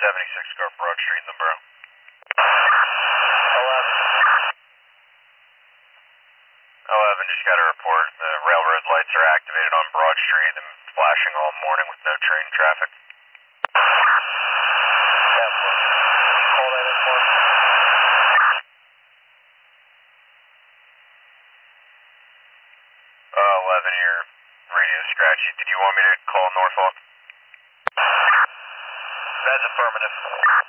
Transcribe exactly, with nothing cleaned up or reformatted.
seventy-six car Broad Street in the borough. eleven. eleven, just got a report. The railroad lights are activated on Broad Street and flashing all morning with no train traffic. Yeah, call that in for us. Uh, eleven, your radio scratchy. Did you want me to call Norfolk? That's affirmative.